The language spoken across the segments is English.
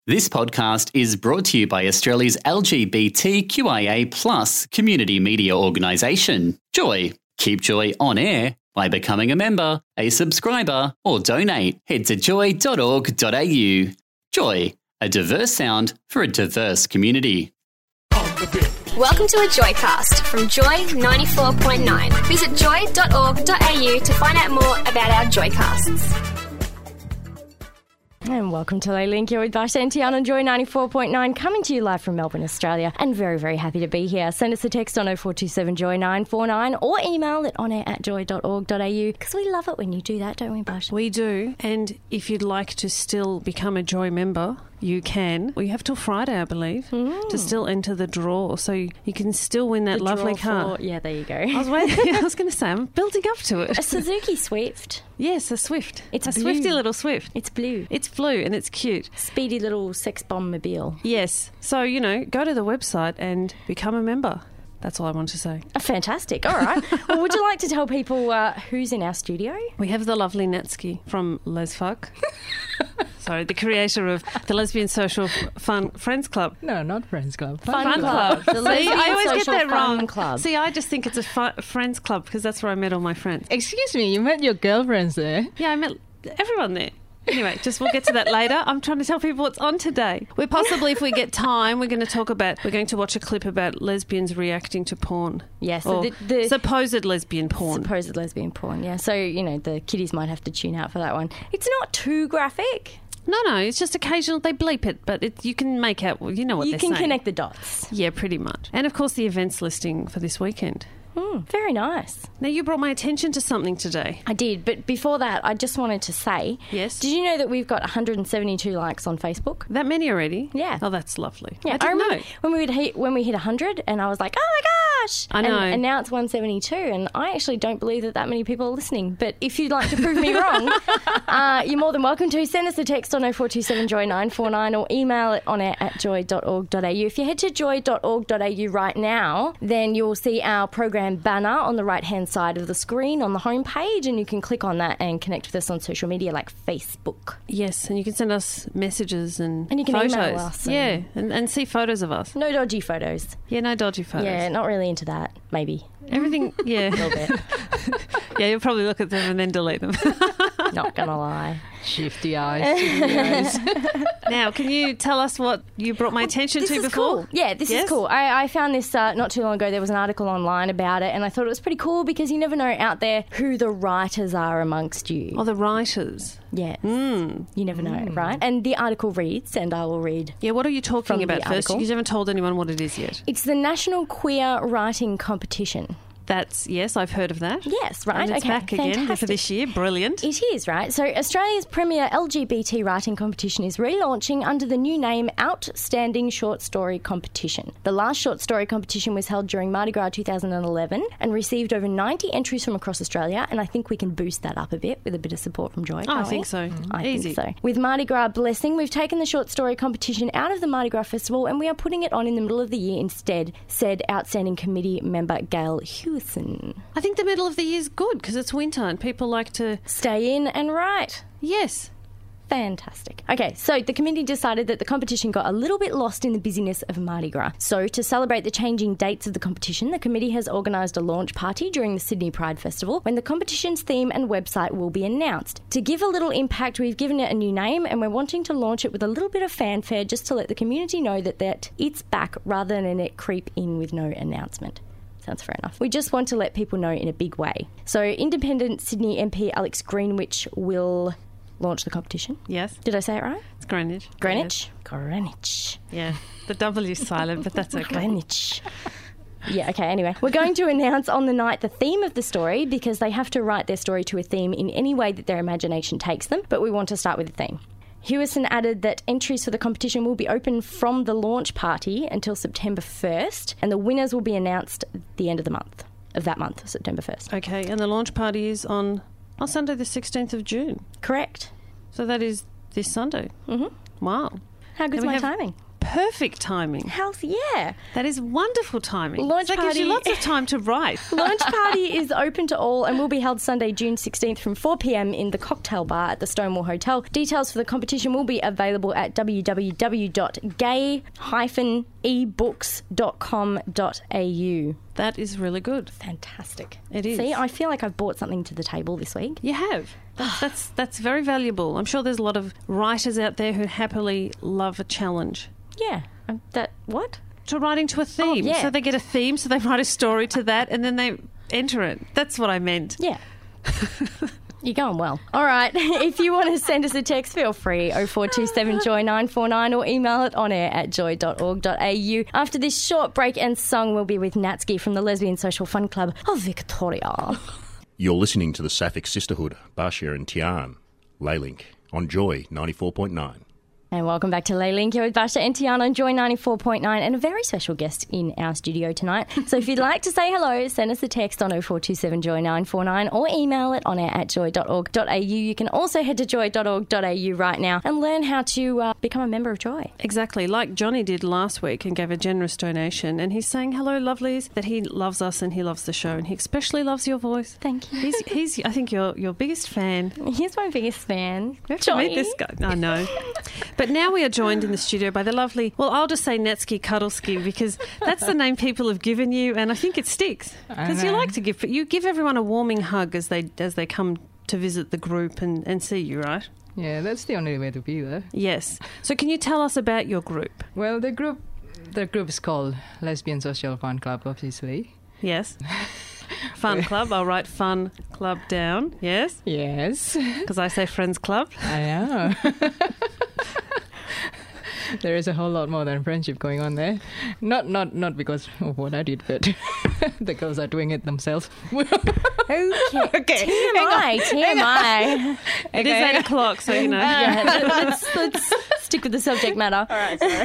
This podcast is brought to you by Australia's LGBTQIA+ community media organisation, Joy. Keep Joy on air by becoming a member, a subscriber, or donate. Head to joy.org.au. Joy, a diverse sound for a diverse community. Welcome to a Joycast from Joy 94.9. Visit joy.org.au to find out more about our Joycasts. And welcome to Lay Link here with Bash and Tiana on Joy 94.9, coming to you live from Melbourne, Australia. And very, very happy to be here. Send us a text on 0427 Joy 949 or email it onair@joy.org.au, because we love it when you do that, don't we, Bash? We do. And if you'd like to still become a Joy member, you can. We have till Friday, I believe, to still enter the draw. So you can still win that lovely car. Yeah, there you go. I was going to say, I'm building up to it. A Suzuki Swift. Yes, a Swift. It's a blue. Swifty little Swift. It's blue. It's blue and it's cute. Speedy little sex bomb mobile. Yes. So, go to the website and become a member. That's all I want to say. Fantastic. All right. Well, would you like to tell people who's in our studio? We have the lovely Natsuki from Lesfuck. Sorry, the creator of the Lesbian Social Fun Friends Club. No, not Friends Club. Fun Club. The Lesbian I always Social get that Fun wrong. Club. See, I just think it's a Friends Club because that's where I met all my friends. Excuse me, you met your girlfriends there? Yeah, I met everyone there. Anyway, we'll get to that later. I'm trying to tell people what's on today. We're possibly, if we get time, we're going to watch a clip about lesbians reacting to porn. Yes. Yeah, so the supposed lesbian porn. Supposed lesbian porn, yeah. So, the kiddies might have to tune out for that one. It's not too graphic. No, it's just occasional. They bleep it, but you can make out, what they're saying. You can connect the dots. Yeah, pretty much. And, of course, the events listing for this weekend. Very nice. Now, you brought my attention to something today. I did, but before that, I just wanted to say... Yes? Did you know that we've got 172 likes on Facebook? That many already? Yeah. Oh, that's lovely. Yeah, I remember know. When we hit 100, and I was like, oh my gosh! I know. And now it's 172, and I actually don't believe that many people are listening. But if you'd like to prove me wrong, you're more than welcome to. Send us a text on 0427 Joy 949 or email it onair@joy.org.au. If you head to joy.org.au right now, then you'll see our program banner on the right-hand side of the screen on the homepage, and you can click on that and connect with us on social media like Facebook. Yes, and you can send us messages and you can photos. Email us. And see photos of us. No dodgy photos. Yeah, no dodgy photos. Yeah, not really into that, maybe. Everything, yeah. A little bit. Yeah, you'll probably look at them and then delete them. Not gonna lie. Shifty eyes. Now, can you tell us what you brought my attention to before? Cool. Yeah, this is cool. I found this not too long ago. There was an article online about it, and I thought it was pretty cool because you never know out there who the writers are amongst you. Oh, the writers. Yeah. You never know, right? And the article reads, and I will read. Yeah, what are you talking about first? Article. You haven't told anyone what it is yet. It's the National Queer Writing Competition. Yes, I've heard of that. Yes, right. And it's back again for this year. Brilliant. It is, right? So Australia's premier LGBT writing competition is relaunching under the new name Outstanding Short Story Competition. The last short story competition was held during Mardi Gras 2011 and received over 90 entries from across Australia, and I think we can boost that up a bit with a bit of support from Joy. I think so. I Easy. think so. With Mardi Gras blessing, we've taken the short story competition out of the Mardi Gras Festival and we are putting it on in the middle of the year instead, said Outstanding Committee member Gail Hewison. I think the middle of the year is good because it's winter and people like to stay in and write. Yes. Fantastic. Okay, so the committee decided that the competition got a little bit lost in the busyness of Mardi Gras. So to celebrate the changing dates of the competition, the committee has organised a launch party during the Sydney Pride Festival when the competition's theme and website will be announced. To give a little impact, we've given it a new name and we're wanting to launch it with a little bit of fanfare just to let the community know that it's back rather than it creep in with no announcement. Sounds fair enough. We just want to let people know in a big way. So independent Sydney MP Alex Greenwich will launch the competition. Yes. Did I say it right? It's Greenwich. Greenwich? Yes. Greenwich. Yeah. The W is silent, but that's okay. Greenwich. Yeah, okay, anyway. We're going to announce on the night the theme of the story because they have to write their story to a theme in any way that their imagination takes them, but we want to start with a theme. Hewison added that entries for the competition will be open from the launch party until September 1st, and the winners will be announced at the end of that month, September 1st. Okay, and the launch party is on Sunday the 16th of June. Correct. So that is this Sunday. Mm-hmm. Wow. How good's my timing? perfect timing. Health, yeah. That is wonderful timing. Launch that gives you party. lots of time to write. Launch party is open to all and will be held Sunday, June 16th from 4 p.m. in the Cocktail Bar at the Stonewall Hotel. Details for the competition will be available at www.gay-ebooks.com.au. That is really good. Fantastic. It is. See, I feel like I've brought something to the table this week. You have. That's very valuable. I'm sure there's a lot of writers out there who happily love a challenge. Yeah. What? To writing to a theme. yeah. So they get a theme, so they write a story to that, and then they enter it. That's what I meant. Yeah. You're going well. All right. If you want to send us a text, feel free. 0427 Joy 949 or email it on air at joy.org.au. After this short break and song, we'll be with Natsuki from the Lesbian Social Fun Club of Victoria. You're listening to the Sapphic Sisterhood, Basia and Tian, Laylink, on Joy 94.9. And welcome back to Lay Link. You're with Basha and Tiana on Joy 94.9 and a very special guest in our studio tonight. So if you'd like to say hello, send us a text on 0427 Joy 949 or email it on air at joy.org.au. You can also head to joy.org.au right now and learn how to become a member of Joy. Exactly, like Johnny did last week and gave a generous donation. And he's saying, hello, lovelies, that he loves us and he loves the show. And he especially loves your voice. Thank you. He's I think, your biggest fan. He's my biggest fan. We have to meet this guy. I know. But now we are joined in the studio by the lovely, well, I'll just say Natsuki Cuddlesky because that's the name people have given you, and I think it sticks. Because you like to give everyone a warming hug as they come to visit the group and see you, right? Yeah, that's the only way to be there. Yes. So can you tell us about your group? Well, the group is called Lesbian Social Fun Club, obviously. Yes. Fun club. I'll write fun club down. Yes. Yes. Because I say friends club. I know. There is a whole lot more than friendship going on there. Not because of what I did, but the girls are doing it themselves. Okay. TMI. It is 8 o'clock, so you know. Yeah, let's stick with the subject matter. All right, sorry.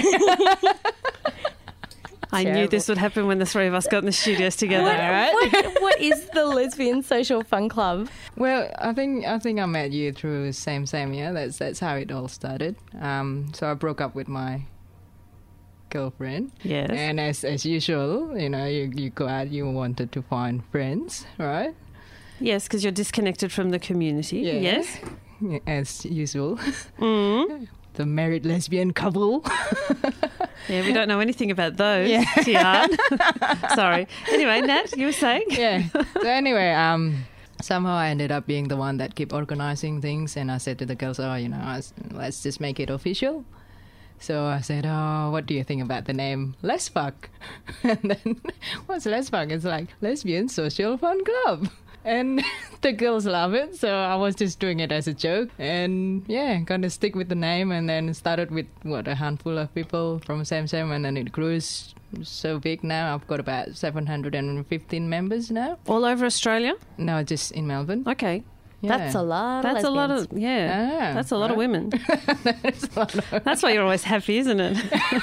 I knew this would happen when the three of us got in the studios together. What is the Lesbian Social Fun Club? Well, I think I met you through Same, yeah. That's how it all started. So I broke up with my girlfriend. Yes. And as usual, you know, you go out, you wanted to find friends, right? Yes, because you're disconnected from the community. Yeah. Yes. As usual. Mm. The married lesbian couple. Yeah, we don't know anything about those. Yeah. Tian. Sorry. Anyway, Nat, you were saying? Yeah. So anyway, somehow I ended up being the one that kept organizing things, and I said to the girls, let's just make it official. So I said, what do you think about the name Lesfuck? And then, what's Lesfuck? It's like Lesbian Social Fun Club. And the girls love it, so I was just doing it as a joke. And yeah, kind of stick with the name, and then started with, a handful of people from Same, and then it grew so big now. I've got about 715 members now. All over Australia? No, just in Melbourne. Okay. Yeah. That's a lot. That's of a lot lesbians. of, yeah. That's a lot of women. That's why you're always happy, isn't it?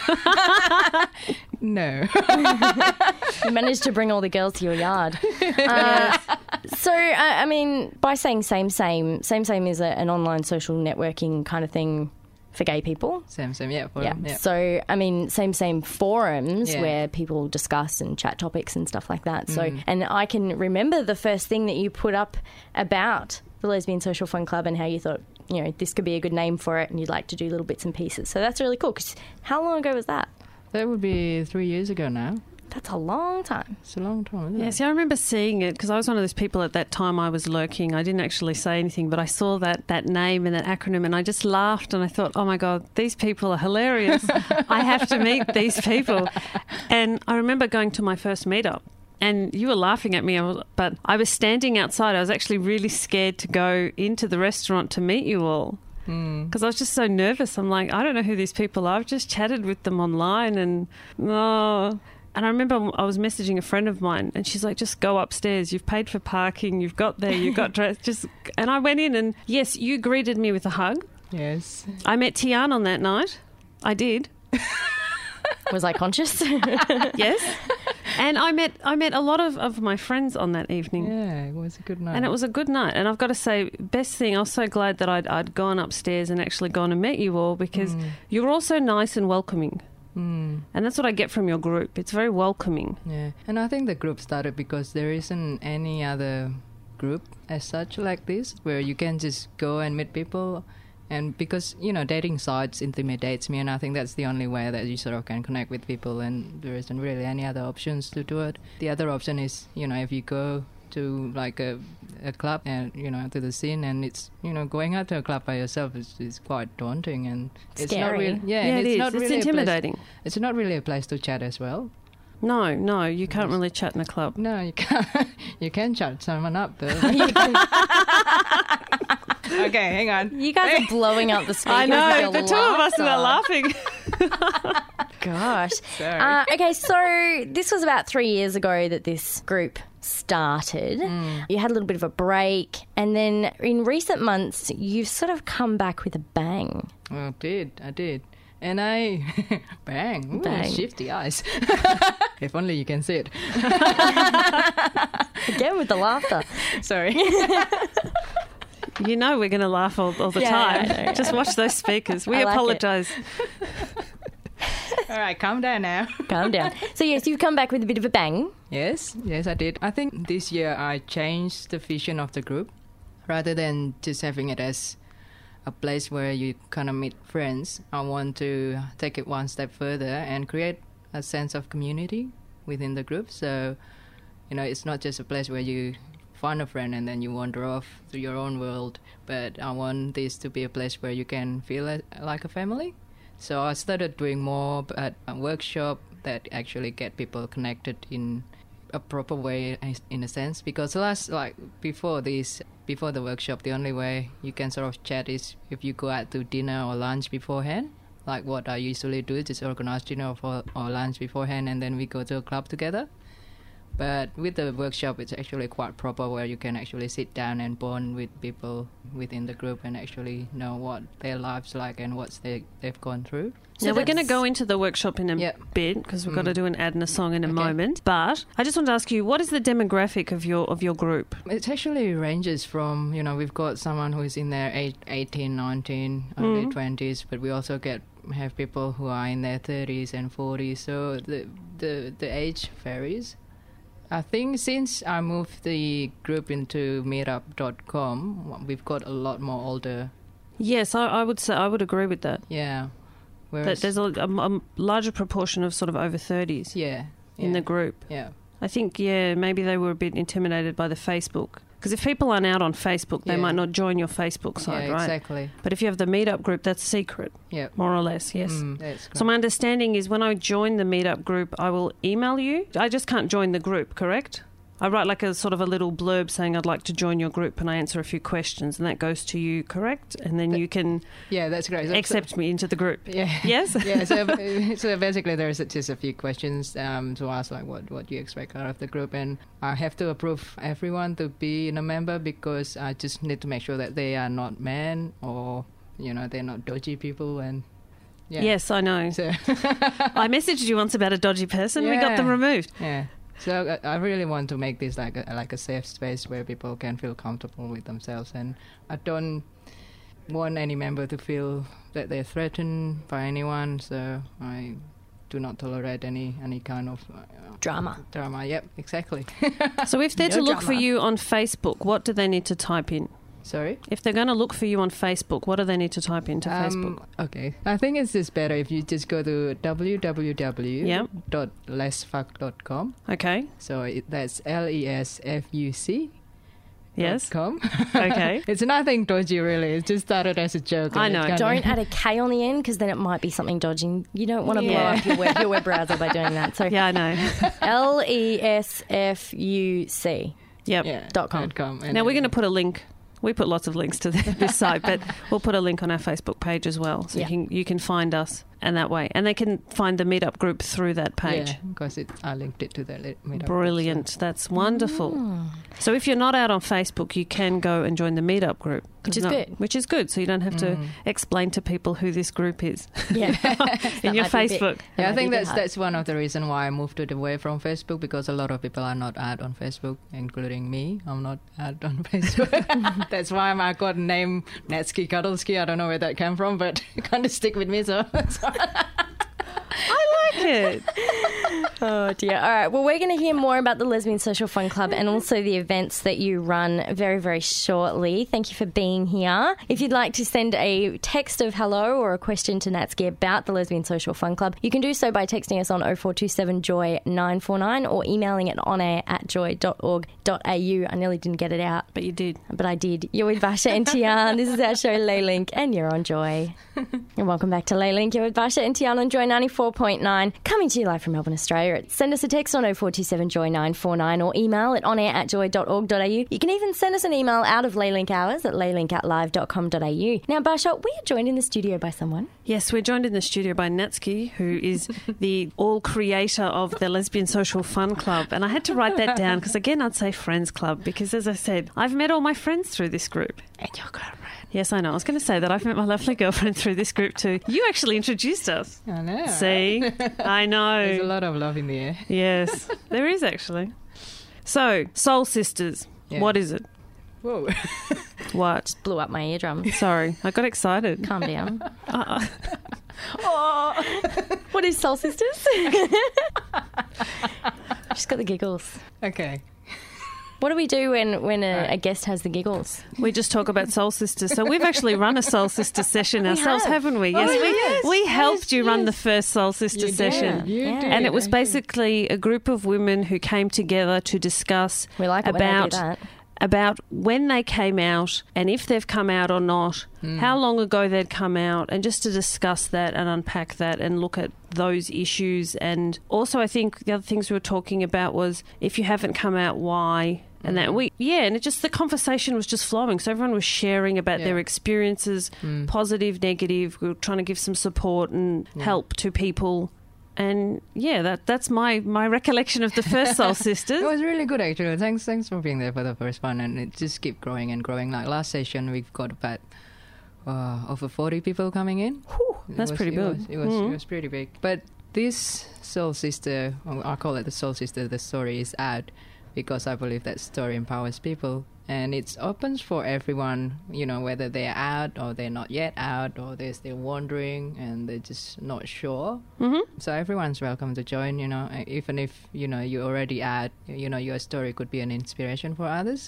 No. You managed to bring all the girls to your yard. So, I mean, by saying Same is an online social networking kind of thing for gay people. Same, yeah. Yeah. So, I mean, same forums where people discuss and chat topics and stuff like that. So, and I can remember the first thing that you put up about the Lesbian Social Fun Club and how you thought, this could be a good name for it and you'd like to do little bits and pieces. So that's really cool. 'Cause how long ago was that? That would be 3 years ago now. That's a long time. It's a long time, isn't it? Yeah, see, I remember seeing it because I was one of those people at that time. I was lurking. I didn't actually say anything, but I saw that name and that acronym and I just laughed and I thought, oh my God, these people are hilarious. I have to meet these people. And I remember going to my first meetup and you were laughing at me, but I was standing outside. I was actually really scared to go into the restaurant to meet you all. Because I was just so nervous. I'm like, I don't know who these people are. I've just chatted with them online and And I remember I was messaging a friend of mine and she's like, just go upstairs. You've paid for parking. You've got there. You've got dressed. And I went in and, yes, you greeted me with a hug. Yes. I met Tian on that night. I did. Was I conscious? Yes. And I met a lot of my friends on that evening. Yeah, it was a good night. And it was a good night. And I've got to say, best thing, I was so glad that I'd gone upstairs and actually gone and met you all because you were all so nice and welcoming. And that's what I get from your group. It's very welcoming. Yeah, and I think the group started because there isn't any other group as such like this where you can just go and meet people. And because, dating sites intimidates me, and I think that's the only way that you sort of can connect with people, and there isn't really any other options to do it. The other option is, if you go to like a club and, to the scene, and it's, going out to a club by yourself is quite daunting, and Scary. it's not really, it is. not It's really intimidating. It's not really a place to chat as well. No, you can't really chat in a club. No, you can't. You can chat someone up though. Okay, hang on. You guys are blowing up the speakers. I know, with the your two of us laughter. were laughing. Gosh. Sorry. Okay, so this was about 3 years ago that this group started. You had a little bit of a break, and then in recent months, you've sort of come back with a bang. Well, I did. And I, bang, ooh, Bang. shifty eyes. If only you can see it. Again with the laughter. Sorry. You know we're going to laugh all the Yeah, time. I know. Just watch those speakers. We I like it. apologise. All right, calm down now. Calm down. So, yes, you've come back with a bit of a bang. Yes, I did. I think this year I changed the vision of the group. Rather than just having it as a place where you kind of meet friends, I want to take it one step further and create a sense of community within the group. So, it's not just a place where you find a friend and then you wander off to your own world, but I want this to be a place where you can feel like a family. So I started doing more at a workshop that actually get people connected in a proper way, in a sense, because before the workshop, the only way you can sort of chat is if you go out to dinner or lunch beforehand. Like what I usually do is just organize dinner or lunch beforehand, and then we go to a club together. But with the workshop, it's actually quite proper, where you can actually sit down and bond with people within the group and actually know what their lives like and what they've gone through. So we're going to go into the workshop in a bit, because we've got to do an ad and a song in a moment. But I just want to ask you, what is the demographic of your group? It actually ranges from, we've got someone who's in their 18, 19, early 20s, but we also have people who are in their 30s and 40s. So the age varies. I think since I moved the group into meetup.com, we've got a lot more older. Yes, I would say I would agree with that. Yeah. That there's a larger proportion of sort of over 30s in the group. Yeah. I think, maybe they were a bit intimidated by the Facebook. Because if people aren't out on Facebook, they might not join your Facebook site, right? Exactly. But if you have the Meetup group, that's secret, more or less, yes. That's So my understanding is when I join the Meetup group, I will email you. I just can't join the group, correct? I write like a sort of a little blurb saying I'd like to join your group, and I answer a few questions, and that goes to you, correct? And then you can that's great. accept me into the group. Yeah. Yes? Yeah, so basically there's just a few questions to ask, like what you expect out of the group, and I have to approve everyone to be a member, because I just need to make sure that they are not men or, they're not dodgy people. And Yes, I know. So I messaged you once about a dodgy person. We got them removed. Yeah. So I really want to make this like a safe space where people can feel comfortable with themselves, and I don't want any member to feel that they're threatened by anyone. So I do not tolerate any kind of Drama. Yep, exactly. So if they're No to look drama. for you on Facebook, what do they need to type in? Sorry? If they're going to look for you on Facebook, what do they need to type into Facebook? Okay. I think it's just better if you just go to www.lessfuck.com. Okay. So that's LESFUC. Yes. .com. Okay. It's nothing dodgy, really. It just started as a joke. I and know. it's Don't add a K on the end, because then it might be something dodgy. You don't want to blow up your web browser by doing that. So Yeah, I know. LESFUC. Yep. .com. And Now we're going to put a link. We put lots of links to this site, but we'll put a link on our Facebook page as well, so you can find us and that way, and they can find the Meetup group through that page. Yeah, because I linked it to the Meetup. Brilliant. That's wonderful. So if you're not out on Facebook, you can go and join the Meetup group. Which is good. Which is good, so you don't have to explain to people who this group is Yeah. in your Facebook. Yeah, I think that's one of the reasons why I moved it away from Facebook, because a lot of people are not out on Facebook, including me. I'm not out on Facebook. That's why I got name Natsky Cuddlesky. I don't know where that came from, but it kind of stick with me. So I Oh, dear. All right. Well, we're going to hear more about the Lesbian Social Fun Club and also the events that you run very, very shortly. Thank you for being here. If you'd like to send a text of hello or a question to Natsuki about the Lesbian Social Fun Club, you can do so by texting us on 0427 Joy 949 or emailing it onair@joy.org.au. I nearly didn't get it out. But you did. But I did. You're with Basha and Tian. This is our show, Laylink, and you're on Joy. And welcome back to Laylink. You're with Basha and Tian on Joy 94.9, coming to you live from Melbourne, Australia. Send us a text on 0427 Joy 949 or email at onair@joy.org.au. You can even send us an email out of Laylink hours at laylink@live.com.au. Now, Basha, we are joined in the studio by someone. Yes, we're joined in the studio by Natsuki, who is the all-creator of the Lesbian Social Fun Club. And I had to write that down because, again, I'd say Friends Club because, as I said, I've met all my friends through this group. And your girlfriend. Yes, I know. I was going to say that I've met my lovely girlfriend through this group too. You actually introduced us. I know. See? I know. There's a lot of love in the air. Yes, there is actually. So, Soul Sisters, Yeah. what is it? Whoa. What? Blew up my eardrum. Sorry, I got excited. Calm down. Oh. What is Soul Sisters? She's got the giggles. Okay. What do we do when a guest has the giggles? We just talk about Soul Sisters. So we've actually run a Soul Sister session ourselves, have. haven't we? Oh, Yes, yes. we helped you run the first Soul Sister session. You Yeah. did. And it was basically a group of women who came together to discuss We like it when they do that. about when they came out and if they've come out or not, how long ago they'd come out, and just to discuss that and unpack that and look at those issues. And also I think the other things we were talking about was if you haven't come out, why? And that and it just, the conversation was just flowing. So everyone was sharing about their experiences, positive, negative. We were trying to give some support and help to people. And that's my recollection of the first Soul Sisters. It was really good, actually. Thanks for being there for the first one, and it just kept growing and growing. Like last session, we've got about over 40 people coming in. Whew, that's pretty big. It was pretty big. But this Soul Sister, I call it the Soul Sister. The story is out because I believe that story empowers people. And it's open for everyone, whether they're out or they're not yet out or they're still wondering and they're just not sure. Mm-hmm. So everyone's welcome to join, even if, you're already out, your story could be an inspiration for others.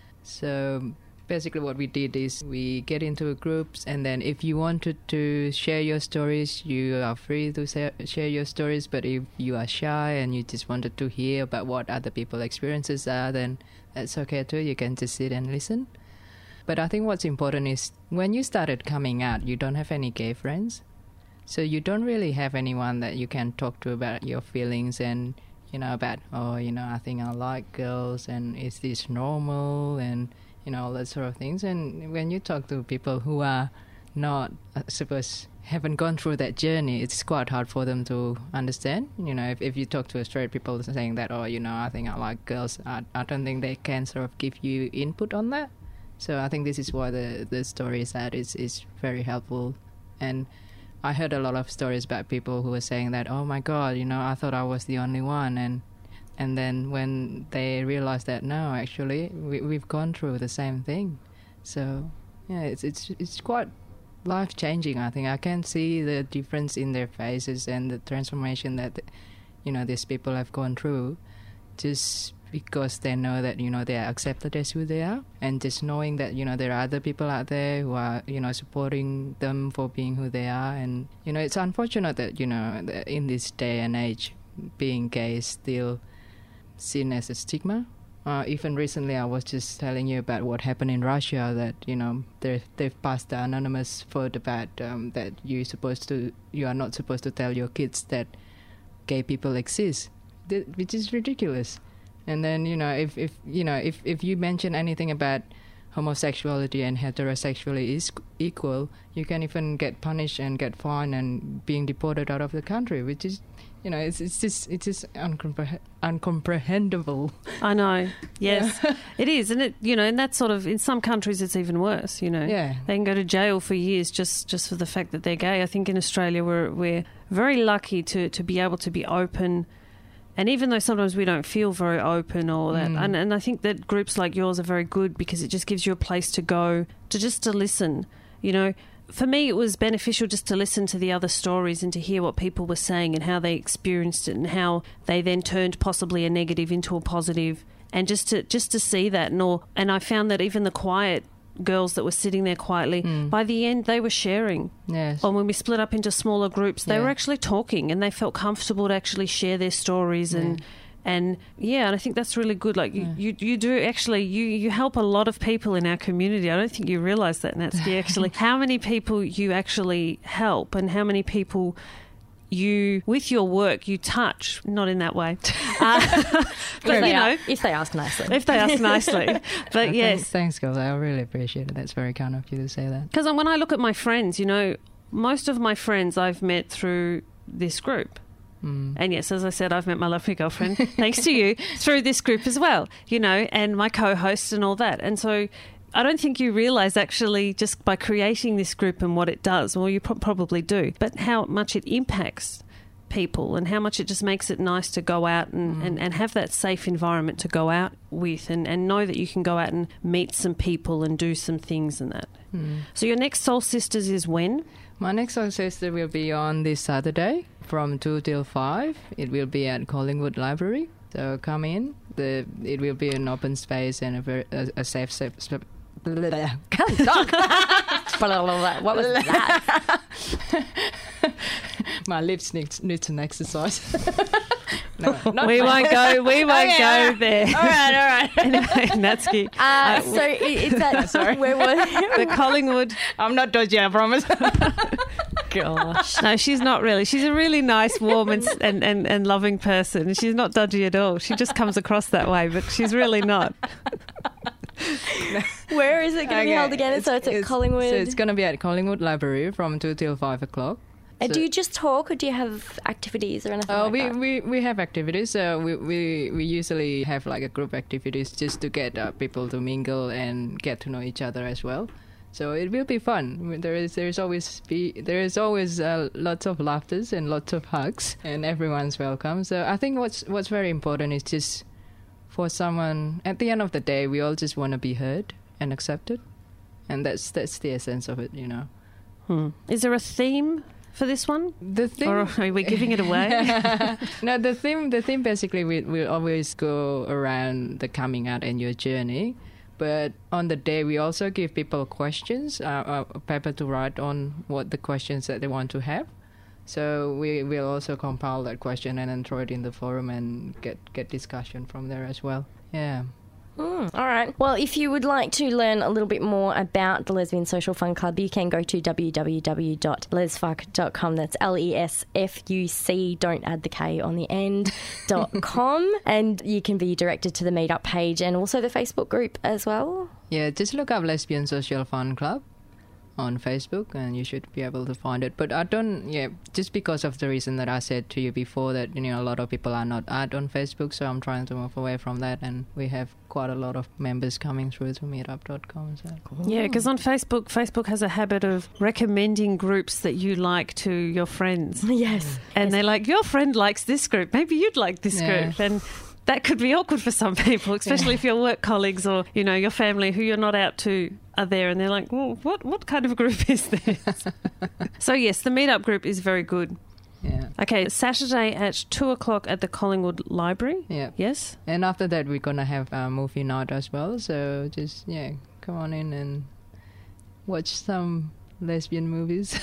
So basically what we did is we get into groups, and then if you wanted to share your stories, you are free to share your stories. But if you are shy and you just wanted to hear about what other people's experiences are, then that's okay too. You can just sit and listen. But I think what's important is when you started coming out, you don't have any gay friends. So you don't really have anyone that you can talk to about your feelings and, about, I think I like girls and is this normal and, all that sort of things. And when you talk to people who are not, haven't gone through that journey, it's quite hard for them to understand. If you talk to straight people saying that, I think I like girls, I don't think they can sort of give you input on that. So I think this is why the story is that is very helpful. And I heard a lot of stories about people who were saying that, oh my God, I thought I was the only one. And then when they realized that, no, actually, we've gone through the same thing. So, yeah, it's quite life-changing, I think. I can see the difference in their faces and the transformation that, these people have gone through just because they know that, they are accepted as who they are. And just knowing that, there are other people out there who are, supporting them for being who they are. And, it's unfortunate that, in this day and age, being gay is still seen as a stigma. Even recently, I was just telling you about what happened in Russia, that they've passed the anonymous vote about that you are not supposed to tell your kids that gay people exist, which is ridiculous. And then if you mention anything about homosexuality and heterosexuality is equal, you can even get punished and get fined and being deported out of the country, which is, it's just uncomprehendable. I know. Yes, it is. And it, and that's sort of, in some countries it's even worse, Yeah. They can go to jail for years just for the fact that they're gay. I think in Australia we're very lucky to be able to be open. And even though sometimes we don't feel very open or that, and I think that groups like yours are very good because it just gives you a place to go to listen. for me, it was beneficial just to listen to the other stories and to hear what people were saying and how they experienced it and how they then turned possibly a negative into a positive, and just to see that. And I found that even the quiet girls that were sitting there quietly, by the end they were sharing. Yes. Or when we split up into smaller groups, they were actually talking and they felt comfortable to actually share their stories and I think that's really good. Like you do actually, you help a lot of people in our community. I don't think you realise that, Natsuki, actually. How many people you actually help and how many people you, with your work, you touch. Not in that way. But, if they ask nicely. If they ask nicely. But yes. Thanks, girls. I really appreciate it. That's very kind of you to say that. Because when I look at my friends, most of my friends I've met through this group. And yes, as I said, I've met my lovely girlfriend, thanks to you, through this group as well, and my co-hosts and all that. And so I don't think you realise actually just by creating this group and what it does, well, you probably do, but how much it impacts people and how much it just makes it nice to go out and have that safe environment to go out with and know that you can go out and meet some people and do some things and that. So your next Soul Sisters is when? My next Soul Sister will be on this Saturday from 2 till 5. It will be at Collingwood Library. So come in. It will be an open space and a safe can't talk. What was that? My lips need some exercise. We won't go there. All right. Anyway, Natsuki. So it's that. Sorry. Where was the Collingwood? I'm not dodgy, I promise. Gosh. No, she's not really. She's a really nice, warm and loving person. She's not dodgy at all. She just comes across that way, but she's really not. Where is it going to be held again? So it's at Collingwood. So it's going to be at Collingwood Library from 2 till 5 o'clock. And do you just talk, or do you have activities or anything like that? We have activities. So we usually have like a group activities just to get people to mingle and get to know each other as well. So it will be fun. There is always lots of laughters and lots of hugs, and everyone's welcome. So I think what's very important is just for someone, at the end of the day, we all just want to be heard and accepted, and that's the essence of it, Is there a theme for this one? The theme, or are we giving it away? No, the theme basically will always go around the coming out and your journey. But on the day, we also give people questions, a paper to write on what the questions that they want to have. So we will also compile that question and then throw it in the forum and get discussion from there as well. Yeah. All right. Well, if you would like to learn a little bit more about the Lesbian Social Fun Club, you can go to www.lesfuck.com. That's LESFUC, don't add the K on the end, .com. And you can be directed to the meetup page and also the Facebook group as well. Yeah, just look up Lesbian Social Fun Club on Facebook and you should be able to find it. But just because of the reason that I said to you before that, a lot of people are not on Facebook, so I'm trying to move away from that, and we have quite a lot of members coming through to meetup.com. So. Yeah, because on Facebook has a habit of recommending groups that you like to your friends. Yes. And they're like, your friend likes this group, maybe you'd like this group. And that could be awkward for some people, especially if your work colleagues or, your family who you're not out to are there and they're like, well, what kind of group is this? So, yes, the meetup group is very good. Yeah. Okay, Saturday at 2 o'clock at the Collingwood Library. Yeah. Yes? And after that, we're going to have a movie night as well. So just, come on in and watch some lesbian movies.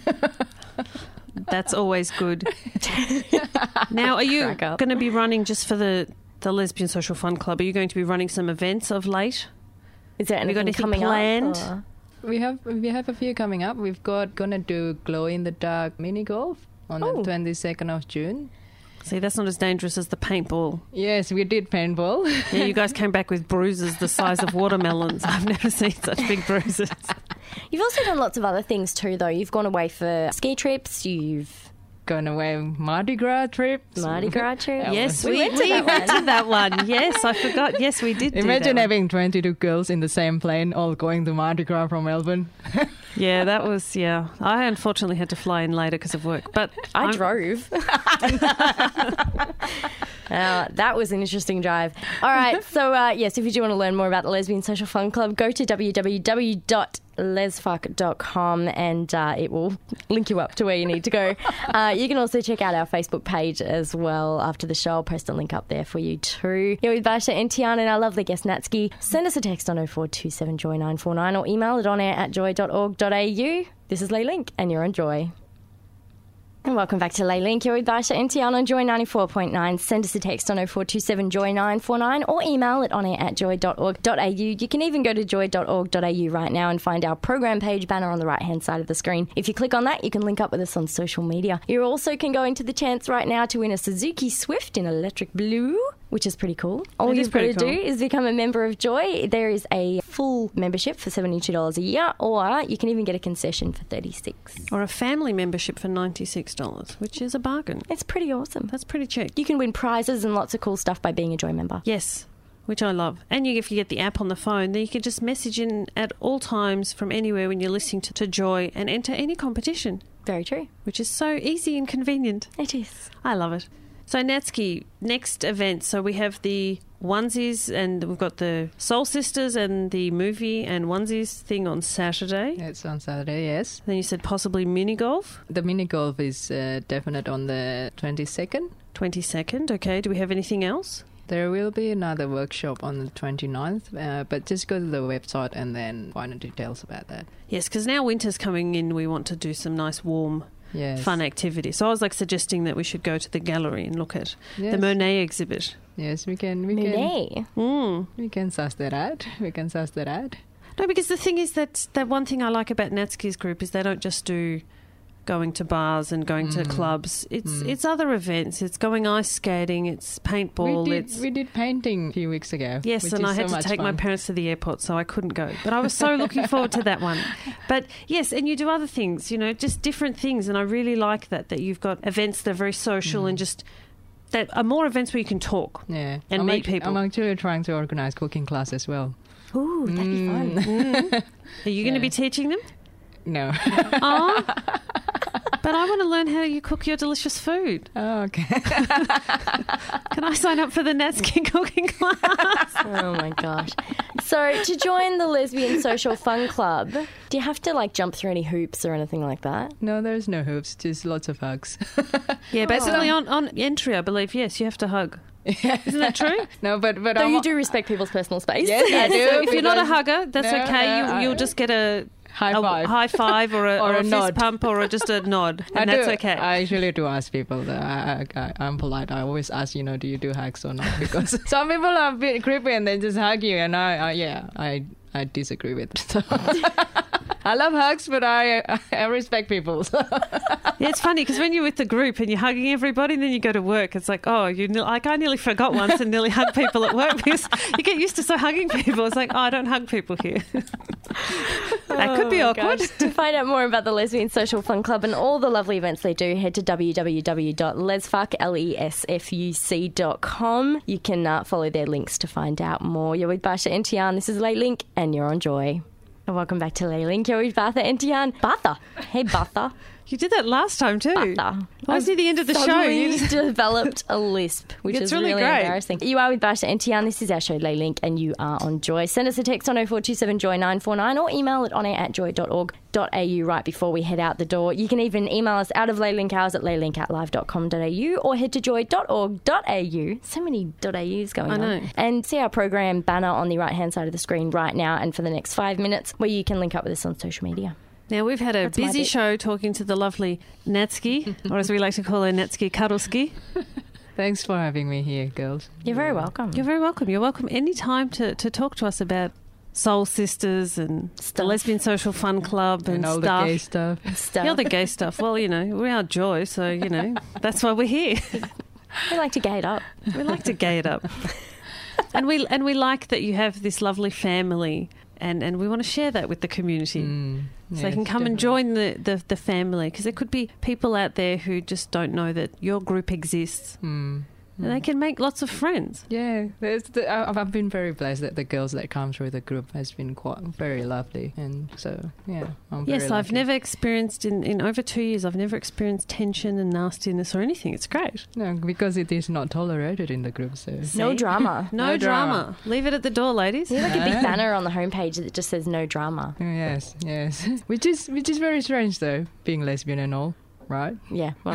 That's always good. Now, are you going to be running just for the Lesbian Social Fun Club? Are you going to be running some events of late? Is there anything coming planned? Up? We have a few coming up. We've gonna do glow in the dark mini golf on the 22nd of June. See, that's not as dangerous as the paintball. Yes, we did paintball. Yeah, you guys came back with bruises the size of watermelons. I've never seen such big bruises. You've also done lots of other things too, though. You've gone away for ski trips. You've gone away Mardi Gras trips. Yes, we went to that one. Yes, I forgot. Yes, we did. Imagine having 22 girls in the same plane, all going to Mardi Gras from Melbourne. Yeah, that was, I unfortunately had to fly in later because of work, but I drove. That was an interesting drive. All right, so yes, if you do want to learn more about the Lesbian Social Fun Club, go to www.lesfuck.com lesfuck.com and it will link you up to where you need to go. You can also check out our Facebook page as well after the show. I'll post a link up there for you too. You're with Basha and Tian and our lovely guest Natsuki. Send us a text on 0427 Joy 949 or email it on air at joy.org.au. This is Lay Link and you're on Joy. And welcome back to Lay Link. You're with Basha and Tian on Joy 94.9. Send us a text on 0427 Joy 949 or email it on air at joy.org.au. You can even go to joy.org.au right now and find our program page banner on the right-hand side of the screen. If you click on that, you can link up with us on social media. You also can go into the chance right now to win a Suzuki Swift in electric blue, which is pretty cool. All you've got to do is become a member of Joy. There is a full membership for $72 a year, or you can even get a concession for $36. Or a family membership for $96, which is a bargain. It's pretty awesome. That's pretty cheap. You can win prizes and lots of cool stuff by being a Joy member. Yes, which I love. And if you get the app on the phone, then you can just message in at all times from anywhere when you're listening to Joy and enter any competition. Very true. Which is so easy and convenient. It is. I love it. So, Natsuki, next event. So we have the onesies and we've got the Soul Sisters and the movie and onesies thing on Saturday. It's on Saturday, yes. Then you said possibly mini golf. The mini golf is definite on the 22nd. 22nd, okay. Do we have anything else? There will be another workshop on the 29th, but just go to the website and then find the details about that. Yes, because now winter's coming in, we want to do some nice warm fun activities. So I was suggesting that we should go to the gallery and look at the Monet exhibit. Yes, we can. Monet? We can suss that out. No, because the thing is that one thing I like about Natsuki's group is they don't just do going to bars and going to clubs. It's other events. It's going ice skating. It's paintball. We did painting a few weeks ago. Yes, and I had to take my parents to the airport, so I couldn't go. But I was so looking forward to that one. But yes, and you do other things, just different things. And I really like that you've got events that are very social and just that are more events where you can talk and meet people. I'm actually trying to organise cooking class as well. Ooh, that'd be fun. Are you going to be teaching them? No. Oh, but I want to learn how you cook your delicious food. Oh, okay. Can I sign up for the Natsuki cooking class? Oh, my gosh. So, to join the Lesbian Social Fun Club, do you have to, jump through any hoops or anything like that? No, there's no hoops, just lots of hugs. Yeah, basically on entry, I believe, yes, you have to hug. Isn't that true? No, but so you do respect people's personal space? Yes, I do. So if you're not a hugger, that's okay. You'll just get a high five or a nod. fist pump or just a nod, and that's okay. I actually do ask people. I'm polite. I always ask, do you do hugs or not? Because some people are a bit creepy and they just hug you, and I disagree with it. So. I love hugs, but I respect people. So. Yeah, it's funny because when you're with the group and you're hugging everybody and then you go to work, it's like, oh, I nearly forgot once and nearly hugged people at work because you get used to hugging people. It's like, oh, I don't hug people here. That could be awkward. Gosh. To find out more about the Lesbian Social Fun Club and all the lovely events they do, head to www.lesfuck.com. You can follow their links to find out more. You're with Basha and Tian. This is Lay Link and you're on Joy. And welcome back to Lay Link. You're with Batha and Tian. Batha. Hey, Batha. You did that last time too. Batha. I was near the end of the show. You just developed a lisp, which is really great. Embarrassing. You are with Basha and Tian. This is our show, Lay Link, and you are on Joy. Send us a text on 0427 Joy 949 or email it on air at joy.org.au right before we head out the door. You can even email us out of Lay Link hours at laylink@live.com.au or head to joy.org.au. So many .aus going on. And see our program banner on the right-hand side of the screen right now and for the next 5 minutes where you can link up with us on social media. Now, we've had a busy show talking to the lovely Natsuki, or as we like to call her, Natsuki Cuddleski. Thanks for having me here, girls. You're very welcome. You're very welcome. You're welcome any time to talk to us about Soul Sisters and the Lesbian Social Fun Club and all stuff. The gay stuff. Yeah, the gay stuff. Well, we are Joy, so, that's why we're here. We like to gay it up. We like to gay it up. And we like that you have this lovely family. And we want to share that with the community so they can come and join the family, because there could be people out there who just don't know that your group exists. And they can make lots of friends. Yeah, I've been very blessed that the girls that come through the group has been very lovely, and so I'm very Yes, lucky. I've never experienced in over 2 years. I've never experienced tension and nastiness or anything. It's great. No, because it is not tolerated in the group. So No drama. No drama. Leave it at the door, ladies. There's like a big banner on the homepage that just says no drama. Yes, which is very strange though, being lesbian and all, right? Yeah, well,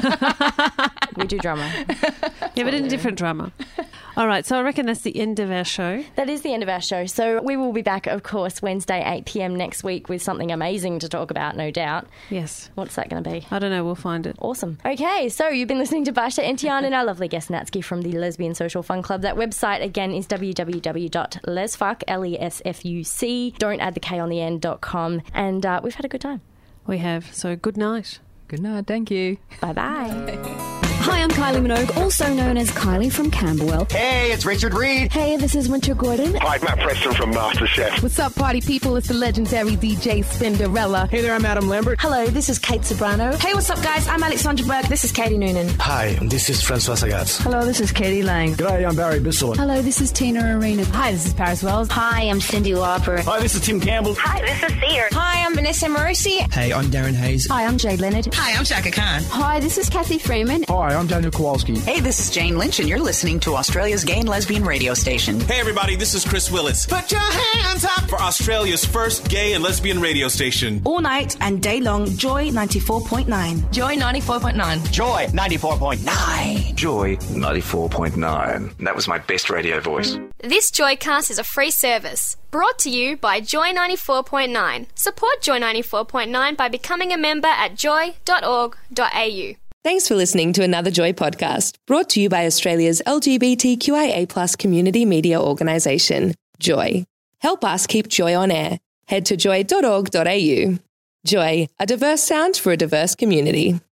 we do drama. Yeah, but in a different drama. All right, so I reckon that's the end of our show. That is the end of our show. So we will be back, of course, Wednesday, 8 p.m. next week with something amazing to talk about, no doubt. Yes. What's that going to be? I don't know. We'll find it. Awesome. Okay, so you've been listening to Basha and Tian and our lovely guest Natsuki from the Lesbian Social Fun Club. That website, again, is www.lesfuck, LESFUC, don't add the K on the end.com. And we've had a good time. We have. So good night. Good night. Thank you. Bye-bye. Hi, I'm Kylie Minogue, also known as Kylie from Camberwell. Hey, it's Richard Reed. Hey, this is Winter Gordon. Hi, Matt Preston from MasterChef. What's up, party people? It's the legendary DJ Spinderella. Hey there, I'm Adam Lambert. Hello, this is Kate Sobrano. Hey, what's up, guys? I'm Alexandra Burke. This is Katie Noonan. Hi, this is Francois Sagatz. Hello, this is Katie Lang. G'day, I'm Barry Bissell. Hello, this is Tina Arena. Hi, this is Paris Wells. Hi, I'm Cyndi Lauper. Hi, this is Tim Campbell. Hi, this is Sear. Hi, I'm Vanessa Marusi. Hey, I'm Darren Hayes. Hi, I'm Jade Leonard. Hi, I'm Shaka Khan. Hi, this is Kathy Freeman. Hi, I'm Daniel Kowalski. Hey, this is Jane Lynch, and you're listening to Australia's gay and lesbian radio station. Hey, everybody, this is Chris Willis. Put your hands up for Australia's first gay and lesbian radio station. All night and day long, Joy 94.9. Joy 94.9. Joy 94.9. Joy 94.9. That was my best radio voice. This Joycast is a free service brought to you by Joy 94.9. Support Joy 94.9 by becoming a member at joy.org.au. Thanks for listening to another Joy podcast, brought to you by Australia's LGBTQIA+ community media organisation, Joy. Help us keep Joy on air. Head to joy.org.au. Joy, a diverse sound for a diverse community.